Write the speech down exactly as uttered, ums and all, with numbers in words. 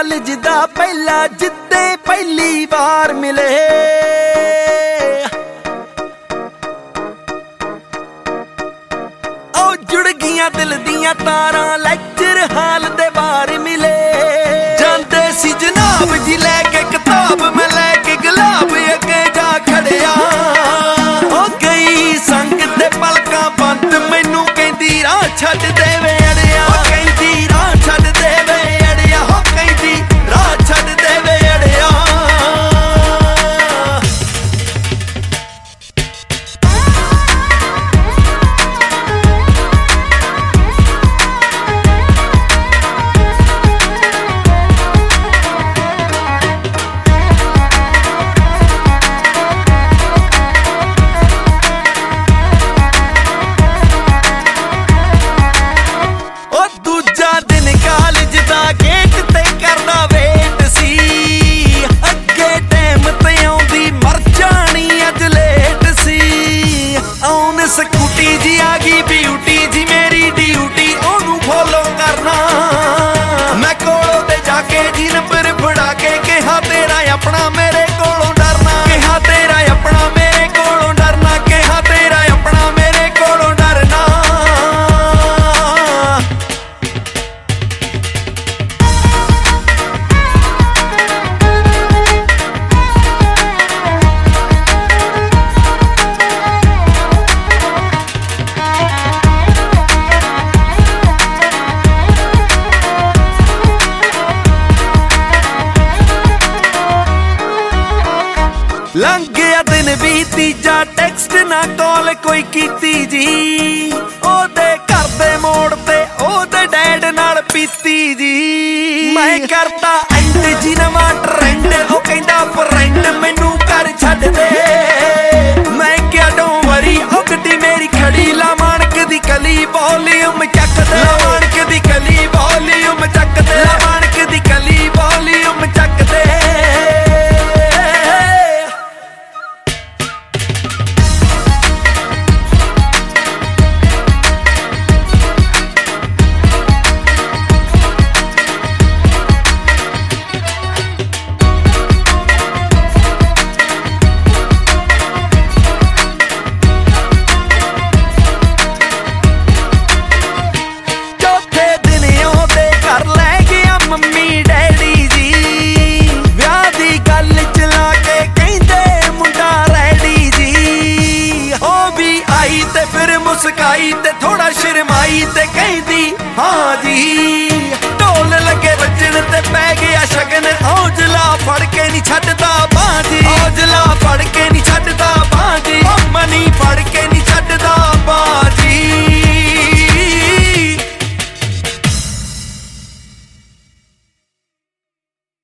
College ਦਾ ਪਹਿਲਾ ਜਿੱਦੇ ਪਹਿਲੀ ਵਾਰ ਮਿਲੇ। ਉਹ ਜੁੜ ਗਈਆਂ ਦਿਲ ਦੀਆਂ ਤਾਰਾਂ ਲੈਕਚਰ ਹਾਲ ਦੇ ਬਾਹਰ ਮਿਲੇ। ਜਾਂਦੇ ਸੀ ਜਨਾਬ ਜੀ ਲੈ ਕੇ ਕਿਤਾਬ, ਮੈਂ ਲੈ ਕੇ ਗੁਲਾਬ ਅੱਗੇ ਜਾ ਖੜਿਆ। ਉਹ ਗਈ ਸੰਗ ਤੇ ਪਲਕਾਂ ਬੰਦ, ਮੈਨੂੰ ਕਹਿੰਦੀ ਰਾਹ ਛੱਡ ਦੇ ਵੇ ਅੜਿਆ। ਉਹ ਕਹਿੰਦੀ ਰਾਹ ਛੱਡ ਦੇ ਵੇ ਅੜਿਆ। ਉਹ ਕਹਿੰਦੀ ਰਾਹ ਛੱਡ ਦੇ ਵੇ ਅੜਿਆ। ਸਕੂਟੀ ਜੀ ਆ ਗਈ ਬਿਊਟੀ ਜੀ ਮੇਰੀ ਡਿਊਟੀ ਉਹਨੂੰ ਫੋਲੋ ਕਰਨਾ। ਮੈਂ ਕੋਲੋਂ ਤੇ ਜਾ ਕੇ ਜੀ ਨੰਬਰ ਫੜਾ ਕੇ ਕਿਹਾ ਤੇਰਾ ਆਪਣਾ ਮੇਰੇ ਕੋਲੋਂ ਡਰਨਾ। ਕਿਹਾ ਤੇਰਾ ਆਪਣਾ ਮੇਰੇ ਕੋਲੋਂ ਡਰਨਾ। ਕਿਹਾ ਤੇਰਾ ਆਪਣਾ ਮੇਰੇ ਕੋਲੋਂ ਡਰਨਾ। ਲੰਘ ਗਿਆ ਦਿਨ ਵੀ ਤੀਜਾ, ਟੈਕਸਟ ਨਾ ਕਾਲ ਕੋਈ ਕੀਤੀ ਜੀ। ਉਹਦੇ ਘਰ ਦੇ ਮੋੜ ਤੇ ਉਹਦੇ ਡੈਡ ਨਾਲ ਪੀਤੀ ਜੀ। ਮੈਂ ਕਰਤਾ ਐਂਡ ਜੀ ਨਵਾਂ ਟ੍ਰੈਂਡ, ਉਹ ਕਹਿੰਦਾ ਫਰੈਂਡ ਮੈਨੂੰ ਘਰ ਛੱਡ ਦੇ। ਮੈਂ ਕਿਹਾ ਡੋਂਟ ਵਰੀ, ਉਹ ਗੱਡੀ ਮੇਰੀ ਖੜੀ ਲਾ ਮਾਣਕ ਦੀ ਕਲੀ ਵੋਲੀਅਮ ਚੱਕ ਦੇ। ਲਾ ਮਾਣਕ ਦੀ ਕਲੀ ਵੋਲੀਅਮ ਚੱਕ ਦੇ। ਲਾ ਮਾਣਕ ਦੀ ਕਲੀ ਵੋਲੀਅਮ ਚੱਕ ਦੇ। ਤੇ ਫਿਰ ਮੁਸਕਾਈ ਤੇ ਥੋੜਾ ਸ਼ਰਮਾਈ ਤੇ ਕਹਿੰਦੀ ਹਾਂ ਜੀ। ਢੋਲ ਲੱਗੇ ਵੱਜਣ ਤੇ ਪੈ ਗਿਆ ਸ਼ਗਨ, ਹੌਜਲਾ ਫੜ ਕੇ ਨਹੀਂ ਛੱਡਦਾ